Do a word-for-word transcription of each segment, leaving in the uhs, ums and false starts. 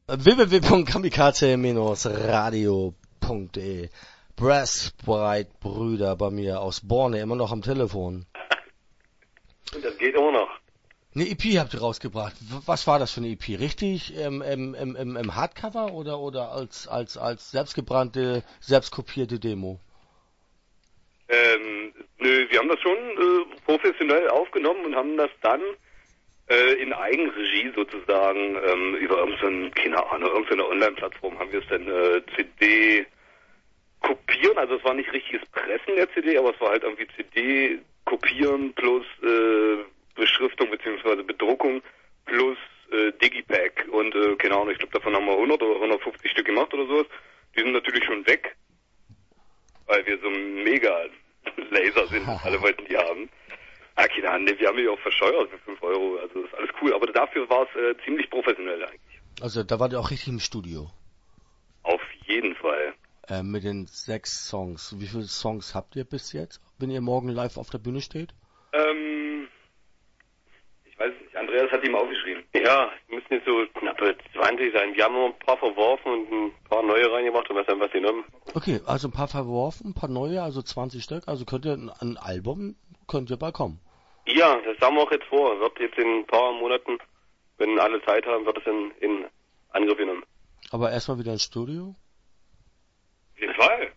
w w w punkt kamikaze radio punkt de. Brassbreit Brüder bei mir aus Borne, immer noch am Telefon. Und das geht immer noch. Eine E P habt ihr rausgebracht. Was war das für eine E P? Richtig ähm, im, im, im, im Hardcover oder, oder als, als, als selbstgebrannte, selbstkopierte Demo? Ähm, nö, wir haben das schon äh, professionell aufgenommen und haben das dann äh, in Eigenregie sozusagen ähm, über irgendeine, keine Ahnung, irgendeine Online-Plattform haben wir es dann äh, C D kopieren, also es war nicht richtiges Pressen der C D, aber es war halt irgendwie C D kopieren plus äh, Beschriftung bzw. Bedruckung plus äh, Digipack und äh, keine Ahnung, ich glaube davon haben wir hundert oder hundertfünfzig Stück gemacht oder sowas. Die sind natürlich schon weg, weil wir so mega Laser sind, alle wollten die haben. Ah, keine Ahnung, wir haben die auch verscheuert für fünf Euro, also ist alles cool, aber dafür war es äh, ziemlich professionell eigentlich. Also da wart ihr auch richtig im Studio? Auf jeden Fall. Äh, mit den sechs Songs. Wie viele Songs habt ihr bis jetzt, wenn ihr morgen live auf der Bühne steht? Ähm, ich weiß nicht, Andreas hat ihm aufgeschrieben. Ja, müssen jetzt so knappe zwanzig sein. Wir haben noch ein paar verworfen und ein paar neue reingemacht und was haben was genommen. Okay, also ein paar verworfen, ein paar neue, also zwanzig Stück. Also könnt ihr ein, ein Album, könnt ihr bald kommen. Ja, das haben wir auch jetzt vor. Wird jetzt in ein paar Monaten, wenn alle Zeit haben, wird es in, in Angriff genommen. Aber erstmal wieder ins Studio? Auf jeden Fall.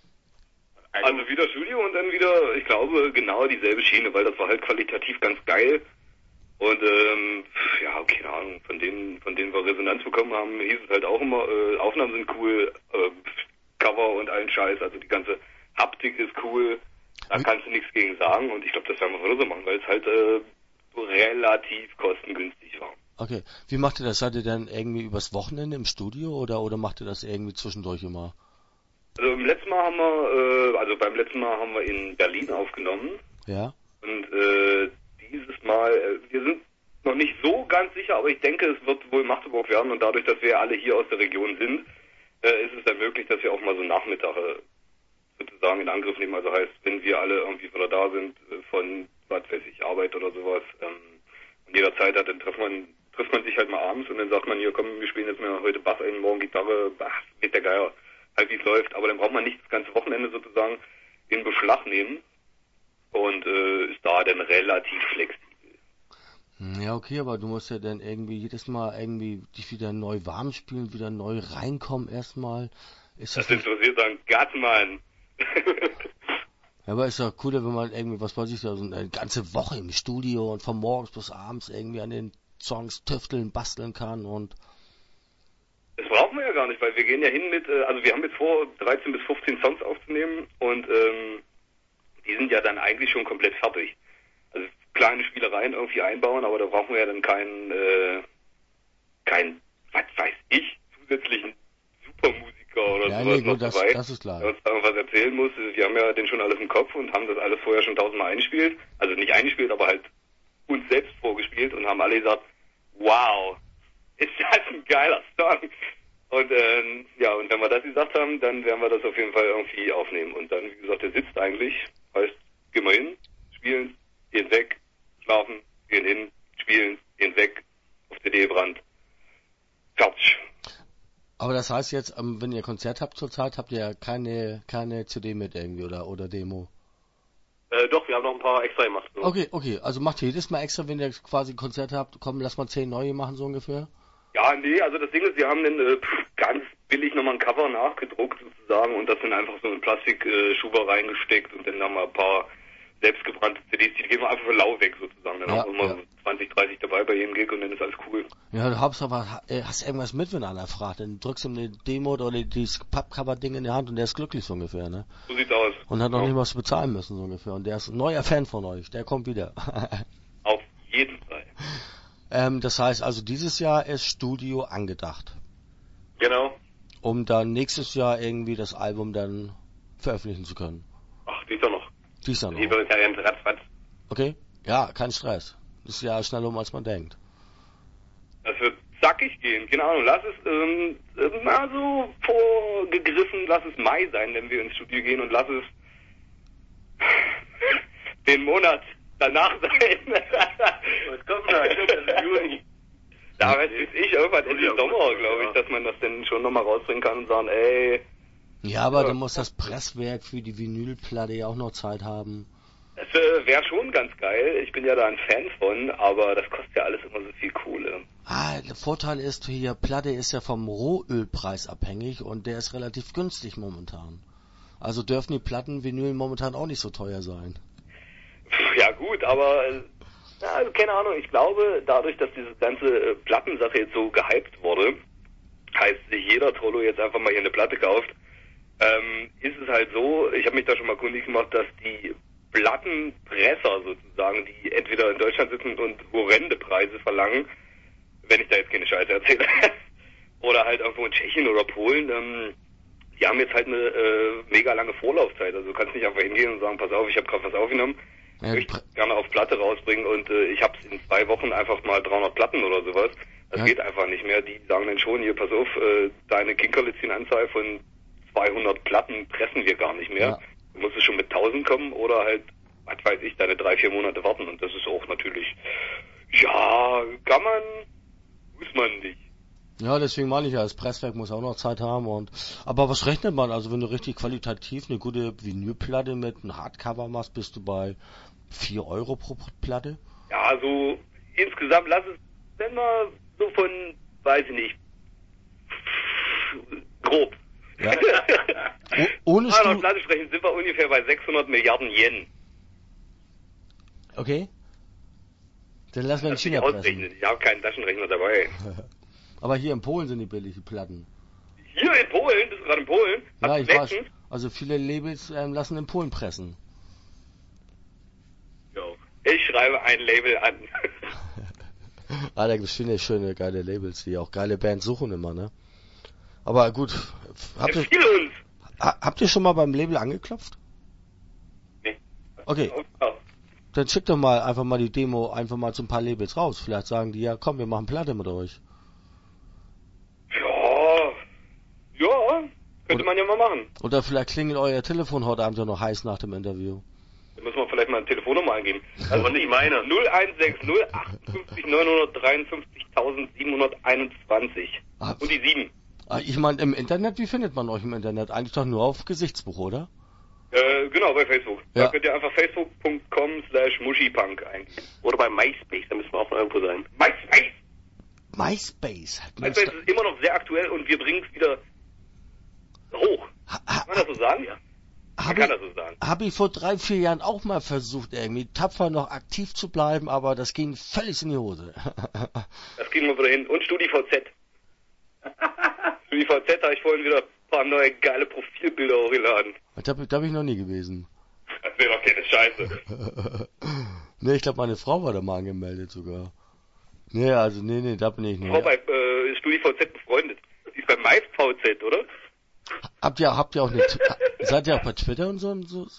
Also wieder Studio und dann wieder, ich glaube, genau dieselbe Schiene, weil das war halt qualitativ ganz geil. Und ähm, ja, keine Ahnung, von denen, von denen wir Resonanz bekommen haben, hieß es halt auch immer, äh, Aufnahmen sind cool, äh, Cover und allen Scheiß, also die ganze Haptik ist cool, da kannst du nichts gegen sagen und ich glaube, das werden wir weiter so machen, weil es halt äh, relativ kostengünstig war. Okay, wie macht ihr das? Seid ihr dann irgendwie übers Wochenende im Studio oder oder macht ihr das irgendwie zwischendurch immer? Also im letzten Mal haben wir, äh, also beim letzten Mal haben wir in Berlin aufgenommen. Ja. Und äh, dieses Mal, äh, wir sind noch nicht so ganz sicher, aber ich denke, es wird wohl Magdeburg werden und dadurch, dass wir alle hier aus der Region sind, äh, ist es dann möglich, dass wir auch mal so Nachmittage sozusagen in Angriff nehmen. Also heißt, wenn wir alle irgendwie wieder da sind äh, von, was weiß ich, Arbeit oder sowas ähm, und jeder Zeit hat, dann trifft man, trifft man sich halt mal abends und dann sagt man, hier komm, wir spielen jetzt mal heute Bass ein, morgen Gitarre, ach, geht der Geier. Halt wie es läuft, aber dann braucht man nicht das ganze Wochenende sozusagen in Beschlag nehmen und äh, ist da dann relativ flexibel. Ja, okay, aber du musst ja dann irgendwie jedes Mal irgendwie dich wieder neu warm spielen, wieder neu reinkommen erstmal. Ist das, das interessiert dann Gattmann. Ja, aber ist doch cooler, wenn man irgendwie, was weiß ich, so eine ganze Woche im Studio und von morgens bis abends irgendwie an den Songs tüfteln, basteln kann und... Das brauchen wir ja gar nicht, weil wir gehen ja hin mit, also wir haben jetzt vor, dreizehn bis fünfzehn Songs aufzunehmen und ähm, die sind ja dann eigentlich schon komplett fertig. Also kleine Spielereien irgendwie einbauen, aber da brauchen wir ja dann keinen, äh, keinen, was weiß ich, zusätzlichen Supermusiker oder ja, sowas nee, gut, noch das, dabei, das ist klar. der uns da irgendwas erzählen muss. Wir haben ja den schon alles im Kopf und haben das alles vorher schon tausendmal eingespielt. Also nicht eingespielt, aber halt uns selbst vorgespielt und haben alle gesagt, wow, ist das ein geiler Song. Und ähm, ja, und wenn wir das gesagt haben, dann werden wir das auf jeden Fall irgendwie aufnehmen. Und dann, wie gesagt, der sitzt eigentlich, heißt, gehen wir hin, spielen, gehen weg, schlafen, gehen hin, spielen, gehen weg, auf C D gebrannt, fertig. Aber das heißt jetzt, wenn ihr Konzert habt zurzeit, habt ihr keine keine C D mit irgendwie oder oder Demo? Äh, doch, wir haben noch ein paar extra gemacht. So. Okay, okay, also macht ihr jedes Mal extra, wenn ihr quasi Konzert habt, komm, lass mal zehn neue machen, so ungefähr? Ja, nee, also das Ding ist, wir haben dann äh, ganz billig nochmal ein Cover nachgedruckt sozusagen und das dann einfach so in Plastikschuber äh, reingesteckt und dann haben wir ein paar selbstgebrannte C Ds, die gehen wir einfach für lau weg sozusagen. Dann ja, haben wir immer ja. zwanzig, dreißig dabei bei jedem Gig und dann ist alles cool. Ja, du hast aber, hast irgendwas mit, wenn einer fragt, dann drückst du ihm eine Demo oder dieses Pappcover-Ding in die Hand und der ist glücklich so ungefähr, ne? So sieht's aus. Und hat noch ja. nicht was bezahlen müssen so ungefähr und der ist ein neuer Fan von euch, der kommt wieder. Auf jeden Fall. Ähm, das heißt also, dieses Jahr ist Studio angedacht. Genau. Um dann nächstes Jahr irgendwie das Album dann veröffentlichen zu können. Ach, die ist doch noch. Die ist dann noch. Die wird ja ratzfatz. Okay? Ja, kein Stress. Ist ja schneller um, als man denkt. Das wird zackig gehen. Keine Ahnung, lass es ähm, mal so vorgegriffen, lass es Mai sein, wenn wir ins Studio gehen und lass es den Monat danach sein. Was kommt da? Ich glaube, das ist Juni. Da weiß ich irgendwann Ende Sommer, glaube ich, dass man das dann schon nochmal rausbringen kann und sagen, ey... Ja, aber ja. Dann muss das Presswerk für die Vinylplatte ja auch noch Zeit haben. Das äh, wäre schon ganz geil. Ich bin ja da ein Fan von, aber das kostet ja alles immer so viel Kohle. Ah, der Vorteil ist hier, Platte ist ja vom Rohölpreis abhängig und der ist relativ günstig momentan. Also dürfen die Platten Vinyl momentan auch nicht so teuer sein. Ja gut, aber na, also keine Ahnung, ich glaube, dadurch, dass diese ganze äh, Plattensache jetzt so gehypt wurde, heißt sich jeder Trollo jetzt einfach mal hier eine Platte kauft, ähm, ist es halt so, ich habe mich da schon mal kundig gemacht, dass die Plattenpresser sozusagen, die entweder in Deutschland sitzen und horrende Preise verlangen, wenn ich da jetzt keine Scheiße erzähle, oder halt irgendwo in Tschechien oder Polen, ähm, die haben jetzt halt eine äh, mega lange Vorlaufzeit. Also du kannst nicht einfach hingehen und sagen, pass auf, ich habe gerade was aufgenommen, ja, ich möchte gerne auf Platte rausbringen und äh, ich habe es in zwei Wochen einfach mal dreihundert Platten oder sowas. Das ja. geht einfach nicht mehr. Die sagen dann schon, hier, pass auf, äh, deine Kinkerlitzchen-Anzahl von zweihundert Platten pressen wir gar nicht mehr. Ja. Du musst es schon mit tausend kommen oder halt, was weiß ich, deine drei, vier Monate warten. Und das ist auch natürlich, ja, kann man, muss man nicht. Ja, deswegen meine ich ja, das Presswerk muss auch noch Zeit haben. Und aber was rechnet man? Also wenn du richtig qualitativ eine gute Vinylplatte mit einem Hardcover machst, bist du bei vier Euro pro Platte? Ja, so insgesamt lass es, wenn wir so von, weiß ich nicht, grob. Ja. Oh, ohne Mal auf Platte sprechen, sind wir ungefähr bei sechshundert Milliarden Yen. Okay. Dann lassen wir in China pressen. Ich habe keinen Taschenrechner dabei. Aber hier in Polen sind die billige Platten. Hier in Polen? Bist du gerade in Polen? Ja, Hast ich weiß. Also viele Labels ähm, lassen in Polen pressen. Jo. Ich schreibe ein Label an. Ah, da gibt es viele schöne, geile Labels, die auch geile Bands suchen immer, ne? Aber gut, habt ihr, uns. Ha, habt ihr schon mal beim Label angeklopft? Nee. Okay. Dann schickt doch mal einfach mal die Demo einfach mal zu ein paar Labels raus. Vielleicht sagen die, ja komm, wir machen Platte mit euch. Ja, ja, könnte oder, man ja mal machen. Oder vielleicht klingelt euer Telefon heute Abend ja noch heiß nach dem Interview. Da müssen wir vielleicht mal eine Telefonnummer eingeben. Also nicht meine. null eins sechs null achtundfünfzig neunhundertdreiundfünfzig siebzehnhunderteinundzwanzig. Ah, und die sieben. Ah, ich meine, im Internet, wie findet man euch im Internet? Eigentlich doch nur auf Gesichtsbuch, oder? Äh, genau, bei Facebook. Ja. Da könnt ihr einfach facebook punkt com slash mushipunk eingeben. Oder bei MySpace, da müssen wir auch noch irgendwo sein. MySpace! MySpace. MySpace ist immer noch sehr aktuell und wir bringen es wieder hoch. Ha, ha, kann man das so sagen? Ja. Man kann das so sagen. Habe ich vor drei, vier Jahren auch mal versucht, irgendwie tapfer noch aktiv zu bleiben, aber das ging völlig in die Hose. Das ging mal wieder hin. Und StudiVZ. StudiVZ habe ich vorhin wieder ein paar neue geile Profilbilder hochgeladen. Da, da bin ich noch nie gewesen. Das wäre doch keine Scheiße. Nee, ich glaube, meine Frau war da mal angemeldet sogar. Nee, also, nee, nee, da bin ich nicht. Frau bei äh, StudiVZ befreundet. Die ist bei MyVZ, oder? Habt ihr, habt ihr auch eine, seid ihr auch bei Twitter und so, und so?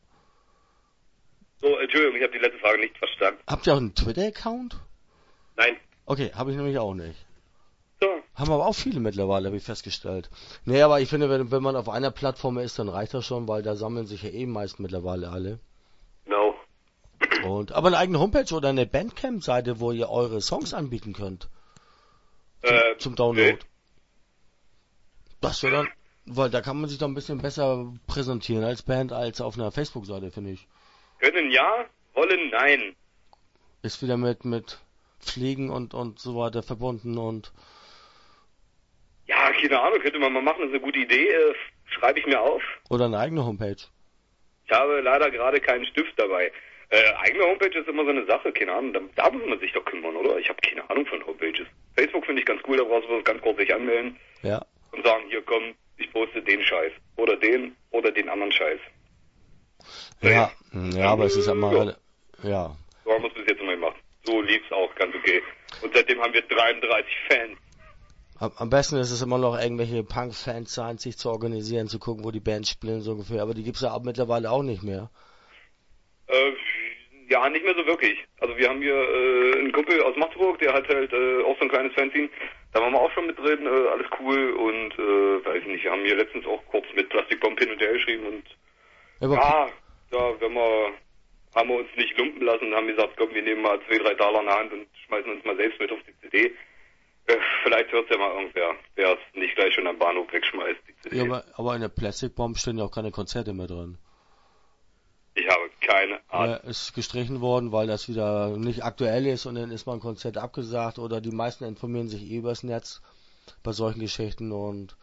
So, Entschuldigung, ich habe die letzte Frage nicht verstanden. Habt ihr auch einen Twitter-Account? Nein. Okay, habe ich nämlich auch nicht. So. Haben aber auch viele mittlerweile, habe ich festgestellt. Nee, aber ich finde, wenn, wenn man auf einer Plattform ist, dann reicht das schon, weil da sammeln sich ja eh meist mittlerweile alle. Genau. Und, aber eine eigene Homepage oder eine Bandcamp-Seite, wo ihr eure Songs anbieten könnt. Zum, äh, zum Download. Nee. Das wäre dann, weil da kann man sich doch ein bisschen besser präsentieren als Band als auf einer Facebook-Seite, finde ich. Können ja, wollen nein. Ist wieder mit, mit Pflegen und, und so weiter verbunden und... Ja, keine Ahnung, könnte man mal machen, das ist eine gute Idee, äh, schreibe ich mir auf. Oder eine eigene Homepage. Ich habe leider gerade keinen Stift dabei. Äh, eigene Homepage ist immer so eine Sache, keine Ahnung, da, da muss man sich doch kümmern, oder? Ich habe keine Ahnung von Homepages. Facebook finde ich ganz cool, da brauchst du ganz kurz sich anmelden. Ja. Und sagen, hier komm, ich poste den Scheiß. Oder den, oder den anderen Scheiß. Ja, ja, ja, aber es ist immer, ja. ja. So haben wir es bis jetzt immer gemacht. So lief's auch ganz okay. Und seitdem haben wir dreiunddreißig Fans. Am besten ist es immer noch, irgendwelche Punk-Fans sein, sich zu organisieren, zu gucken, wo die Bands spielen, so ungefähr. Aber die gibt's ja mittlerweile auch nicht mehr. Äh, ja, nicht mehr so wirklich. Also wir haben hier äh, einen Kumpel aus Magdeburg, der hat halt äh, auch so ein kleines Fanzine. Da waren wir auch schon mit drin, äh, alles cool. Und, äh, weiß ich nicht, wir haben hier letztens auch kurz mit Plastikbomb hin und her geschrieben. Und ja, ja da wenn wir, haben wir uns nicht lumpen lassen und haben gesagt, komm, wir nehmen mal zwei, drei Dollar in der Hand und schmeißen uns mal selbst mit auf die C D. Äh, vielleicht hört ja mal irgendwer, der es nicht gleich schon am Bahnhof wegschmeißt, die C D. Ja, aber, aber in der Plastic Bomb stehen ja auch keine Konzerte mehr drin. Ich habe keine Ahnung. Ja, ist gestrichen worden, weil das wieder nicht aktuell ist und dann ist mal ein Konzert abgesagt oder die meisten informieren sich eh übers Netz bei solchen Geschichten und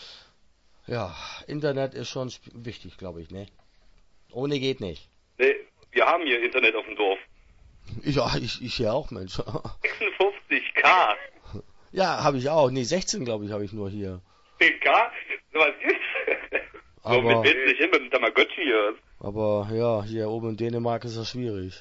ja, Internet ist schon sp- wichtig, glaube ich, ne? Ohne geht nicht. Nee, wir haben hier Internet auf dem Dorf. Ja, ich, ich ja auch, Mensch. sechsundfünfzig K. Ja, habe ich auch. Nee, sechzehn, glaube ich, habe ich nur hier. zehn K? So was ist? So Aber, mit nicht hin mit dem Tamagotchi hier. aber ja, hier oben in Dänemark ist das schwierig.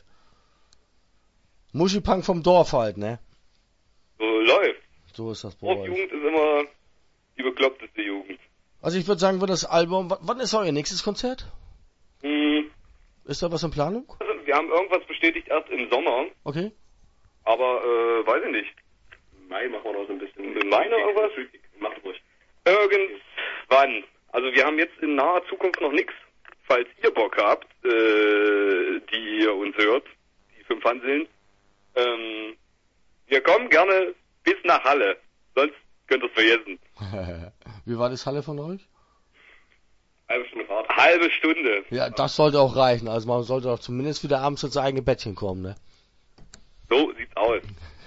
Muschipunk vom Dorf halt, ne? So läuft. So ist das bei euch. Dorfjugend ist immer die bekloppteste Jugend. Also ich würde sagen, wird das Album... w- Wann ist euer nächstes Konzert? Hm, Ist da was in Planung? also wir haben irgendwas bestätigt erst im Sommer, Okay. aber äh, weiß ich nicht. Im Mai machen wir noch so ein bisschen. Im Mai noch irgendwas? Macht ruhig. Irgendwann. Also wir haben jetzt in naher Zukunft noch nichts. Falls ihr Bock habt, äh, die ihr uns hört, die fünf Hanseln, ähm, wir kommen gerne bis nach Halle. Sonst könnt ihr es vergessen. Wie war das Halle von euch? Halbe Stunde Fahrt. Halbe Stunde. Ja, das sollte auch reichen. Also man sollte doch zumindest wieder abends ins eigene Bettchen kommen, ne? So sieht's aus.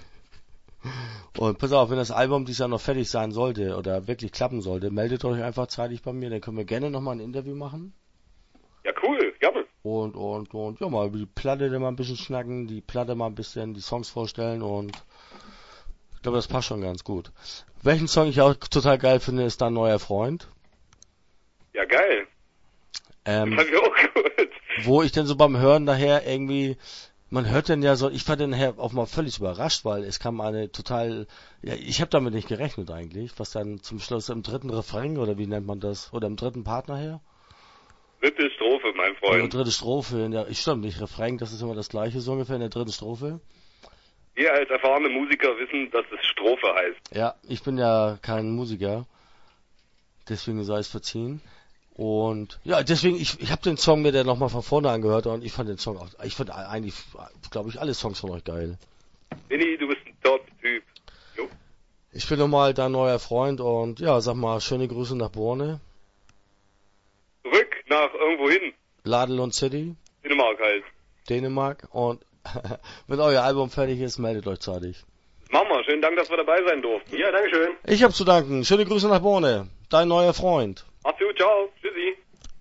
Und pass auf, wenn das Album dieses Jahr noch fertig sein sollte oder wirklich klappen sollte, meldet euch einfach zeitig bei mir, dann können wir gerne nochmal ein Interview machen. Ja, cool. Gerne. Und, und, und, ja, mal über die Platte dann mal ein bisschen schnacken, die Platte mal ein bisschen, die Songs vorstellen und ich glaube, das passt schon ganz gut. Welchen Song ich auch total geil finde, ist Dein neuer Freund. Ja, geil. Ähm, Fand ich auch gut. wo ich dann so beim Hören daher irgendwie, man hört dann ja so, ich war dann nachher auch mal völlig überrascht, weil es kam eine total, ja, ich habe damit nicht gerechnet eigentlich, was dann zum Schluss im dritten Refrain oder wie nennt man das, oder im dritten Part nachher? Dritte Strophe, mein Oder Freund. dritte Strophe, in der, ich stimmt nicht, Refrain, das ist immer das gleiche so ungefähr in der dritten Strophe. Wir als erfahrene Musiker wissen, dass es Strophe heißt. Ja, ich bin ja kein Musiker, deswegen sei es verziehen. Und ja, deswegen, ich, ich habe den Song mir dann nochmal von vorne angehört und ich fand den Song auch, ich fand eigentlich, glaube ich, alle Songs von euch geil. Vinny, du bist ein Top-Typ. Jo. Ich bin nochmal dein neuer Freund und ja, sag mal, schöne Grüße nach Borne, Zurück nach irgendwo hin. Ladelund City, Dänemark halt. Dänemark und wenn euer Album fertig ist, meldet euch zeitig. Machen wir. Schönen Dank, dass wir dabei sein durften. Ja, dankeschön. Ich hab zu danken, schöne Grüße nach Borne, dein neuer Freund. Macht's gut, ciao.